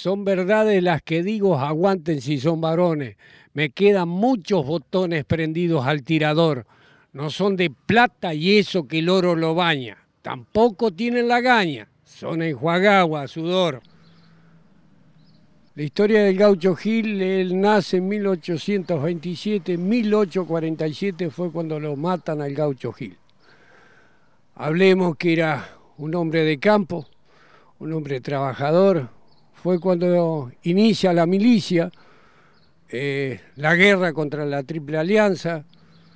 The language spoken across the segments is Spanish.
Son verdades las que digo, aguanten si son varones. Me quedan muchos botones prendidos al tirador. No son de plata y eso que el oro lo baña. Tampoco tienen la gaña. Son enjuagados a sudor. La historia del Gaucho Gil, él nace en 1827, 1847 fue cuando lo matan al Gaucho Gil. Hablemos que era un hombre de campo, un hombre trabajador. Fue cuando inicia la milicia, la guerra contra la Triple Alianza,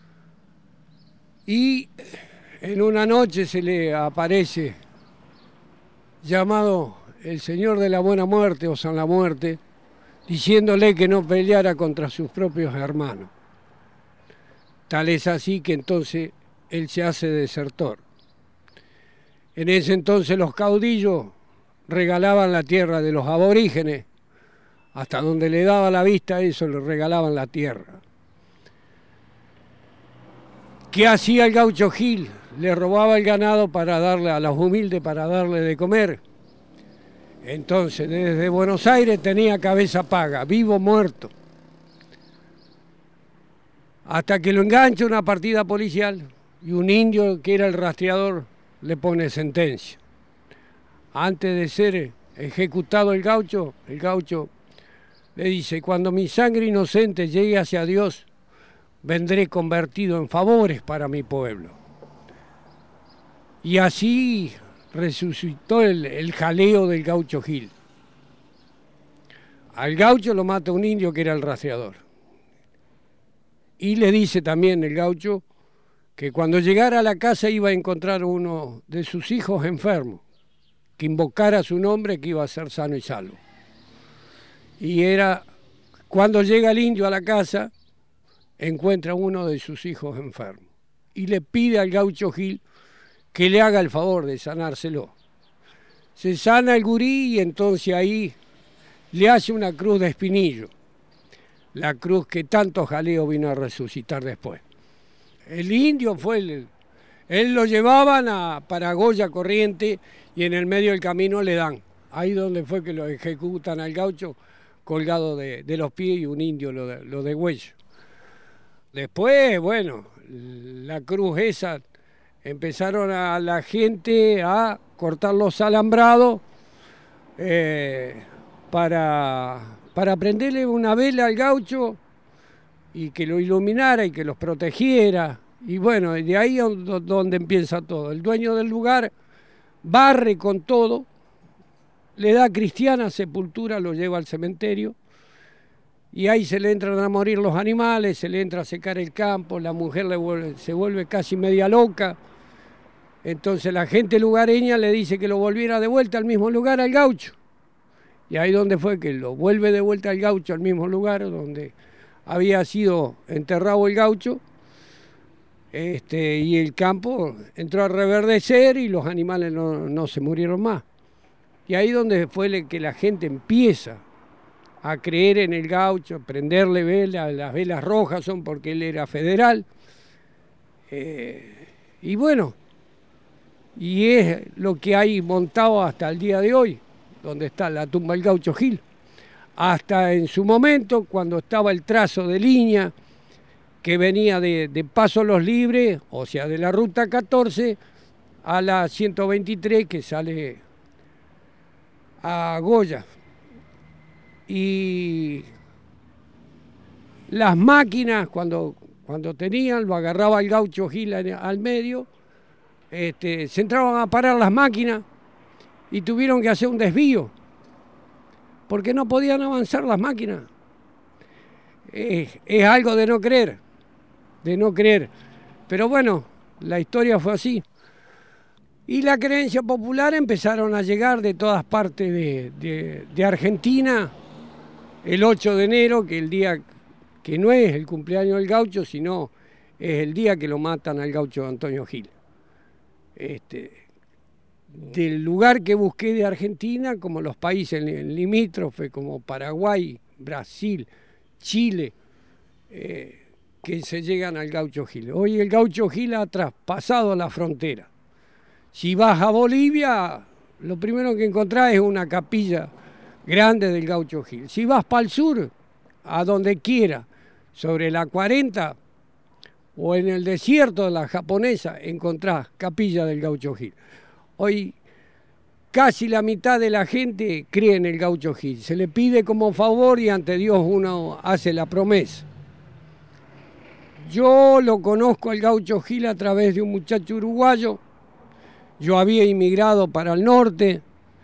y en una noche se le aparece llamado el Señor de la Buena Muerte o San la Muerte, diciéndole que no peleara contra sus propios hermanos. Tal es así que entonces él se hace desertor. En ese entonces los caudillos regalaban la tierra de los aborígenes, hasta donde le daba la vista eso, le regalaban la tierra. ¿Qué hacía el Gaucho Gil? Le robaba el ganado para darle a los humildes, para darle de comer. Entonces, desde Buenos Aires tenía cabeza paga, vivo o muerto. Hasta que lo engancha una partida policial y un indio que era el rastreador le pone sentencia. Antes de ser ejecutado el gaucho le dice: cuando mi sangre inocente llegue hacia Dios, vendré convertido en favores para mi pueblo. Y así resucitó el jaleo del Gaucho Gil. Al gaucho lo mata un indio que era el rastreador. Y le dice también el gaucho que cuando llegara a la casa iba a encontrar uno de sus hijos enfermo, que invocara su nombre, que iba a ser sano y salvo. Y era cuando llega el indio a la casa, encuentra uno de sus hijos enfermo y le pide al Gaucho Gil que le haga el favor de sanárselo. Se sana el gurí y entonces ahí le hace una cruz de espinillo, la cruz que tanto jaleo vino a resucitar después. El indio fue él lo llevaban para Goya Corriente y en el medio del camino le dan. Ahí donde fue que lo ejecutan al gaucho, colgado de los pies, y un indio lo degüella. Después, bueno, la cruz esa, empezaron a la gente a cortar los alambrados para prenderle una vela al gaucho y que lo iluminara y que los protegiera. Y bueno, de ahí es donde empieza todo. El dueño del lugar barre con todo, le da cristiana sepultura, lo lleva al cementerio, y ahí se le entran a morir los animales, se le entra a secar el campo, la mujer se vuelve casi media loca. Entonces la gente lugareña le dice que lo volviera de vuelta al mismo lugar al gaucho. Y ahí donde fue que lo vuelve de vuelta al gaucho al mismo lugar donde había sido enterrado el gaucho. Y el campo entró a reverdecer y los animales no se murieron más. Y ahí donde fue que la gente empieza a creer en el gaucho, prenderle velas, las velas rojas son porque él era federal. Y bueno, y es lo que hay montado hasta el día de hoy, donde está la tumba del Gaucho Gil. Hasta en su momento, cuando estaba el trazo de línea, que venía de Paso Los Libres, o sea, de la Ruta 14 a la 123, que sale a Goya. Y las máquinas, cuando tenían, lo agarraba el Gaucho Gil al medio, se entraban a parar las máquinas y tuvieron que hacer un desvío, porque no podían avanzar las máquinas. Es algo de no creer. Pero bueno, la historia fue así. Y la creencia popular empezaron a llegar de todas partes de Argentina el 8 de enero, que el día que no es el cumpleaños del gaucho, sino es el día que lo matan al gaucho Antonio Gil. Del lugar que busqué de Argentina, como los países limítrofes, como Paraguay, Brasil, Chile, que se llegan al Gaucho Gil. Hoy el Gaucho Gil ha traspasado la frontera. Si vas a Bolivia, lo primero que encontrás es una capilla grandes del Gaucho Gil. Si vas para el sur, a donde quiera, sobre la 40 o en el desierto de la Japonesa, encontrás capilla del Gaucho Gil. Hoy casi la mitad de la gente cree en el Gaucho Gil. Se le pide como favor y ante Dios uno hace la promesa. Yo lo conozco al Gaucho Gil a través de un muchacho uruguayo. Yo había inmigrado para el norte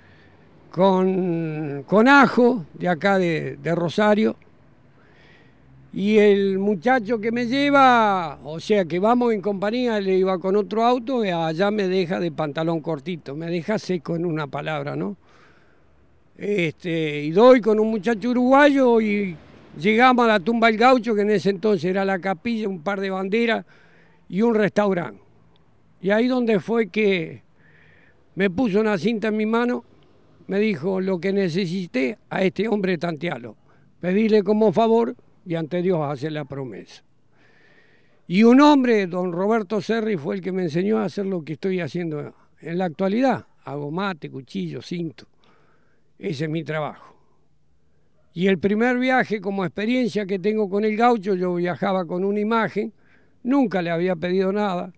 con Ajo, de acá de Rosario. Y el muchacho que me lleva, o sea que vamos en compañía, le iba con otro auto y allá me deja de pantalón cortito, me deja seco en una palabra, ¿no? Y doy con un muchacho uruguayo y llegamos a la tumba del Gaucho, que en ese entonces era la capilla, un par de banderas y un restaurante. Y ahí donde fue que me puso una cinta en mi mano, me dijo: lo que necesité a este hombre tantealo, pedirle como favor y ante Dios hacer la promesa. Y un hombre, don Roberto Serri, fue el que me enseñó a hacer lo que estoy haciendo en la actualidad. Hago mate, cuchillo, cinto. Ese es mi trabajo. Y el primer viaje como experiencia que tengo con el Gaucho, yo viajaba con una imagen, nunca le había pedido nada.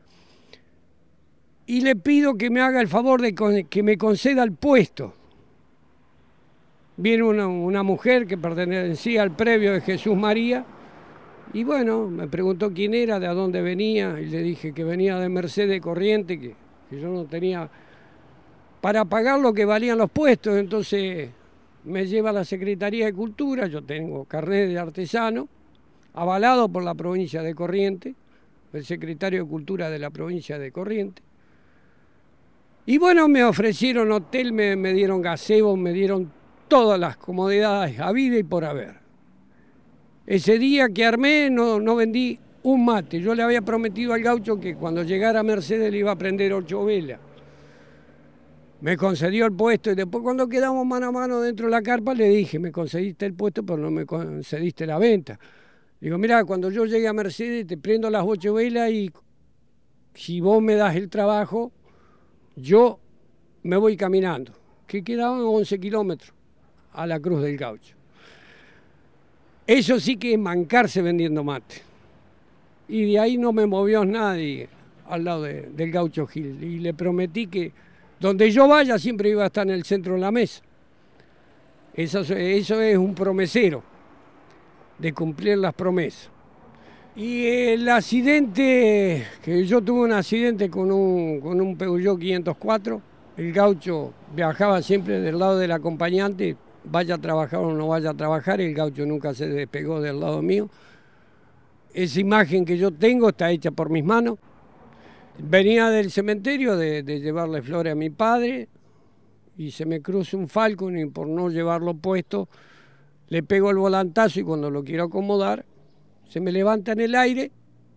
Y le pido que me haga el favor de que me conceda el puesto. Viene una mujer que pertenecía al previo de Jesús María, y bueno, me preguntó quién era, de a dónde venía, y le dije que venía de Mercedes Corriente, que yo no tenía para pagar lo que valían los puestos. Entonces me lleva a la Secretaría de Cultura, yo tengo carnet de artesano, avalado por la provincia de Corrientes, el secretario de Cultura de la provincia de Corrientes. Y bueno, me ofrecieron hotel, me dieron gazebo, me dieron todas las comodidades, habida y por haber. Ese día que armé no vendí un mate. Yo le había prometido al Gaucho que cuando llegara a Mercedes le iba a prender 8 velas. Me concedió el puesto y después cuando quedamos mano a mano dentro de la carpa le dije: me concediste el puesto pero no me concediste la venta. Digo: mirá, cuando yo llegue a Mercedes te prendo las 8 velas y si vos me das el trabajo, yo me voy caminando, que quedaban 11 kilómetros a la Cruz del Gaucho. Eso sí que es mancarse vendiendo mate. Y de ahí no me movió nadie al lado del Gaucho Gil. Y le prometí que donde yo vaya siempre iba a estar en el centro de la mesa. Eso es un promesero, de cumplir las promesas. Y el accidente, que yo tuve un accidente con un Peugeot 504, el Gaucho viajaba siempre del lado del acompañante, vaya a trabajar o no vaya a trabajar, el Gaucho nunca se despegó del lado mío. Esa imagen que yo tengo está hecha por mis manos. Venía del cementerio de llevarle flores a mi padre y se me cruza un Falcon y por no llevarlo puesto le pego el volantazo y cuando lo quiero acomodar se me levanta en el aire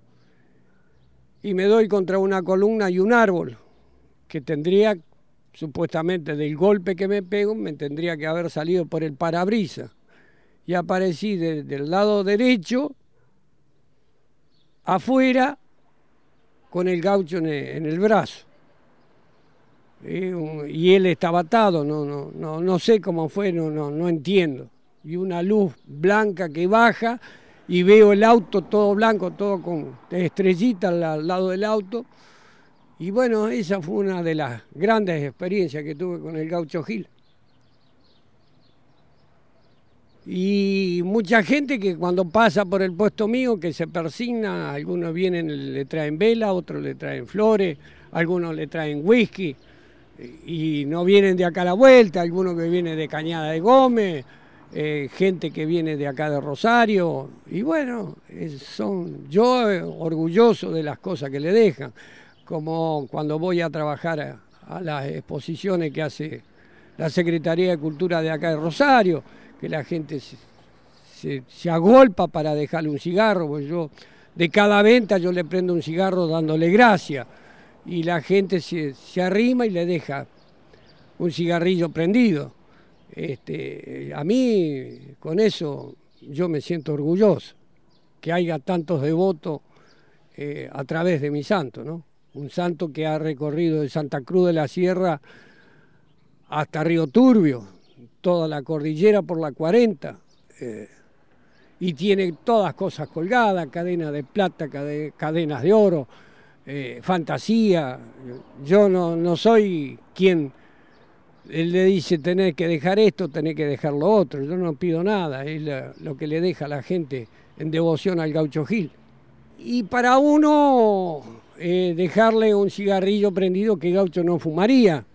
y me doy contra una columna y un árbol que tendría, supuestamente del golpe que me pego, me tendría que haber salido por el parabrisas. Y aparecí del lado derecho, afuera, con el Gaucho en el brazo. Y él estaba atado, no sé cómo fue, no entiendo. Y una luz blanca que baja y veo el auto todo blanco, todo con estrellitas al lado del auto. Y bueno, esa fue una de las grandes experiencias que tuve con el Gaucho Gil. Y mucha gente que cuando pasa por el puesto mío, que se persigna, algunos vienen, le traen vela, otros le traen flores, algunos le traen whisky, y no vienen de acá a la vuelta, algunos que vienen de Cañada de Gómez, gente que viene de acá de Rosario, y bueno, yo orgulloso de las cosas que le dejan, como cuando voy a trabajar a las exposiciones que hace la Secretaría de Cultura de acá de Rosario, que la gente se agolpa para dejarle un cigarro, pues yo de cada venta yo le prendo un cigarro dándole gracias, y la gente se arrima y le deja un cigarrillo prendido. A mí con eso yo me siento orgulloso, que haya tantos devotos a través de mi santo, ¿no? Un santo que ha recorrido de Santa Cruz de la Sierra hasta Río Turbio, toda la cordillera por la 40, y tiene todas cosas colgadas, cadenas de plata, cadenas de oro, fantasía. Yo no soy quien él le dice tenés que dejar esto, tenés que dejar lo otro. Yo no pido nada, es lo que le deja a la gente en devoción al Gaucho Gil. Y para uno dejarle un cigarrillo prendido que Gaucho no fumaría.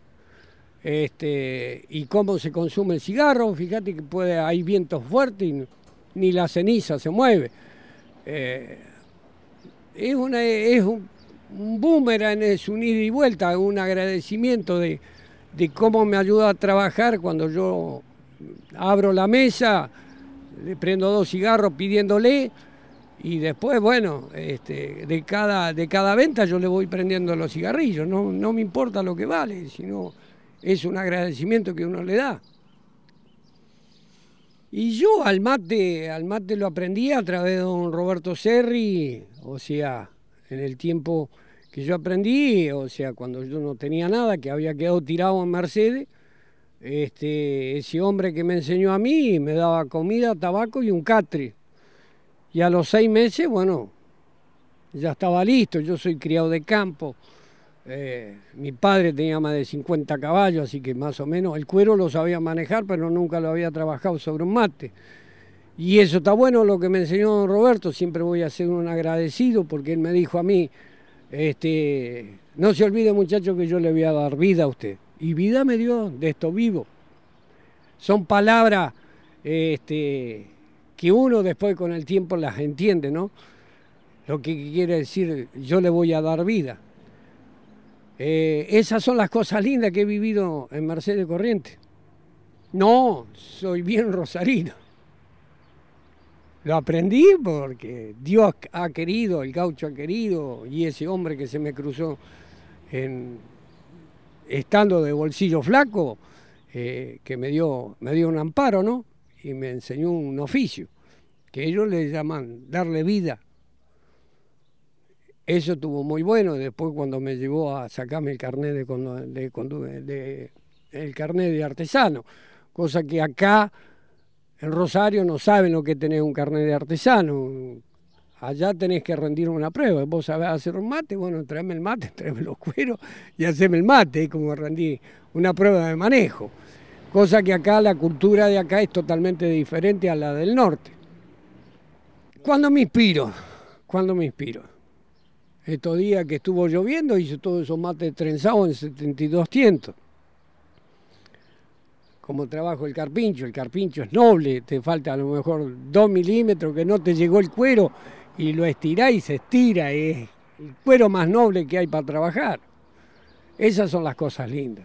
Y cómo se consume el cigarro, fíjate que hay vientos fuertes y ni la ceniza se mueve. Es un boomerang, es un ida y vuelta, un agradecimiento de cómo me ayuda a trabajar cuando yo abro la mesa, le prendo 2 cigarros pidiéndole, y después, bueno, de cada venta yo le voy prendiendo los cigarrillos, no me importa lo que vale, sino es un agradecimiento que uno le da. Y yo al mate lo aprendí a través de don Roberto Serri, o sea, en el tiempo que yo aprendí, o sea, cuando yo no tenía nada, que había quedado tirado en Mercedes, ese hombre que me enseñó a mí me daba comida, tabaco y un catre. Y a los 6 meses, bueno, ya estaba listo. Yo soy criado de campo. Mi padre tenía más de 50 caballos, así que más o menos el cuero lo sabía manejar, pero nunca lo había trabajado sobre un mate. Y eso está bueno lo que me enseñó don Roberto. Siempre voy a ser un agradecido porque él me dijo a mí, no se olvide muchacho que yo le voy a dar vida a usted. Y vida me dio, de esto vivo. Son palabras que uno después con el tiempo las entiende, ¿no? Lo que quiere decir, yo le voy a dar vida. Esas son las cosas lindas que he vivido en Mercedes Corrientes. No, soy bien rosarino. Lo aprendí porque Dios ha querido, el gaucho ha querido, y ese hombre que se me cruzó estando de bolsillo flaco, que me dio un amparo, ¿no? Y me enseñó un oficio, que ellos le llaman darle vida. Eso estuvo muy bueno. Después cuando me llevó a sacarme el carnet el carnet de artesano, cosa que acá en Rosario no saben lo que es tener un carnet de artesano. Allá tenés que rendir una prueba. Vos sabés hacer un mate, bueno, tráeme el mate, tráeme los cueros y haceme el mate. Es como rendir una prueba de manejo. Cosa que acá, la cultura de acá es totalmente diferente a la del norte. ¿Cuándo me inspiro? Estos días que estuvo lloviendo hice todos esos mates trenzados en 72 tientos. Como trabajo el carpincho es noble, te falta a lo mejor 2 milímetros que no te llegó el cuero y lo estirás y se estira, es el cuero más noble que hay para trabajar. Esas son las cosas lindas.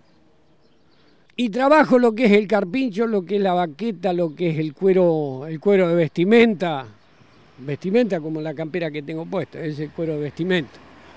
Y trabajo lo que es el carpincho, lo que es la baqueta, lo que es el cuero de vestimenta como la campera que tengo puesta, ese cuero de vestimenta.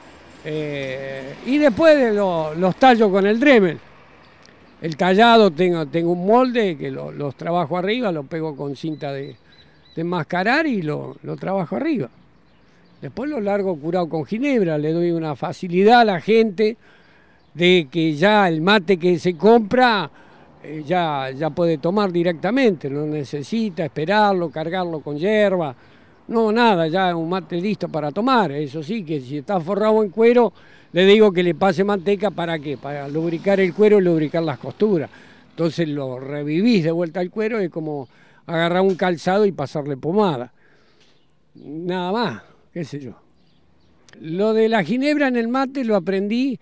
Y después de los tallos con el Dremel. El tallado tengo un molde que los trabajo arriba, lo pego con cinta de enmascarar y lo trabajo arriba. Después lo largo curado con ginebra, le doy una facilidad a la gente de que ya el mate que se compra ya puede tomar directamente, no necesita esperarlo, cargarlo con hierba. No, nada, ya es un mate listo para tomar. Eso sí, que si está forrado en cuero, le digo que le pase manteca, ¿para qué? Para lubricar el cuero y lubricar las costuras. Entonces lo revivís de vuelta al cuero, es como agarrar un calzado y pasarle pomada. Nada más, qué sé yo. Lo de la ginebra en el mate lo aprendí,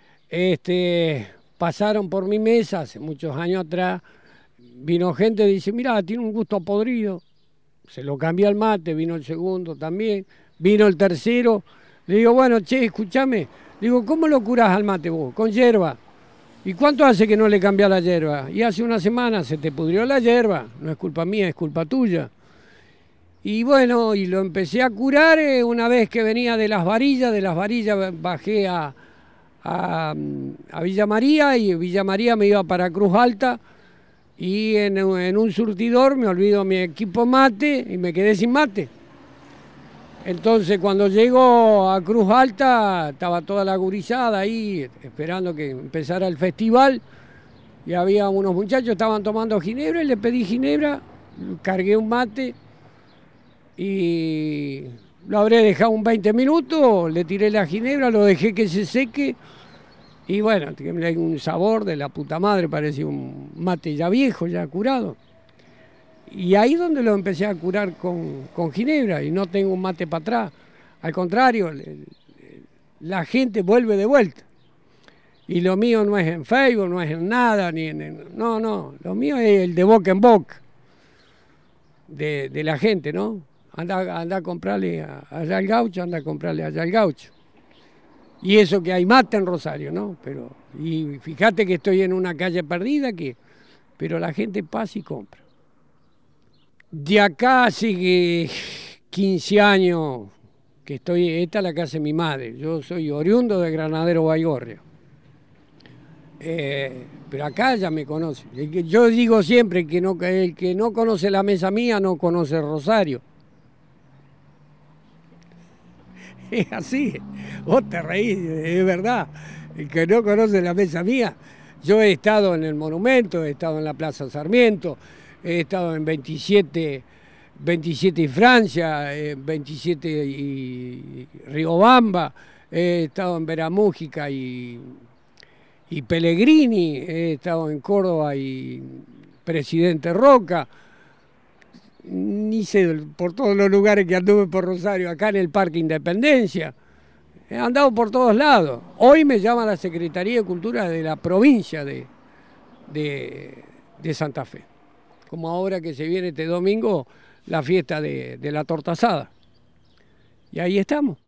pasaron por mi mesa hace muchos años atrás, vino gente y dice, mirá, tiene un gusto podrido. Se lo cambié al mate, vino el segundo también, vino el tercero. Le digo, bueno, che, escúchame. Digo, ¿cómo lo curás al mate vos? Con hierba. ¿Y cuánto hace que no le cambiás la hierba? Y hace una semana se te pudrió la hierba. No es culpa mía, es culpa tuya. Y bueno, y lo empecé a curar una vez que venía de las varillas bajé a Villa María, y Villa María me iba para Cruz Alta. Y en un surtidor me olvido mi equipo mate y me quedé sin mate. Entonces cuando llego a Cruz Alta estaba toda la gurizada ahí esperando que empezara el festival y había unos muchachos que estaban tomando ginebra y le pedí ginebra, cargué un mate y lo habré dejado un 20 minutos, le tiré la ginebra, lo dejé que se seque y bueno, tiene un sabor de la puta madre, parecía un mate ya viejo, ya curado. Y ahí donde lo empecé a curar con ginebra y no tengo un mate para atrás. Al contrario, la gente vuelve de vuelta. Y lo mío no es en Facebook, no es en nada, no, no, lo mío es el de boca en boca de la gente, ¿no? Anda a comprarle allá al gaucho, anda a comprarle allá al gaucho. Y eso que hay mate en Rosario, ¿no? Y fíjate que estoy en una calle perdida, pero la gente pasa y compra. De acá hace que 15 años que estoy, esta es la casa de mi madre, yo soy oriundo de Granadero Baigorria. Pero acá ya me conoce. Yo digo siempre que el que no conoce la mesa mía no conoce Rosario. Es así, vos te reís, es verdad. El que no conoce la mesa mía, yo he estado en el Monumento, he estado en la Plaza Sarmiento, he estado en 27 y Francia, 27 y Riobamba, he estado en Veramújica y Pellegrini, he estado en Córdoba y Presidente Roca, ni sé por todos los lugares que anduve por Rosario, acá en el Parque Independencia, he andado por todos lados. Hoy me llama la Secretaría de Cultura de la provincia de Santa Fe, como ahora que se viene este domingo la fiesta de la torta asada. Y ahí estamos.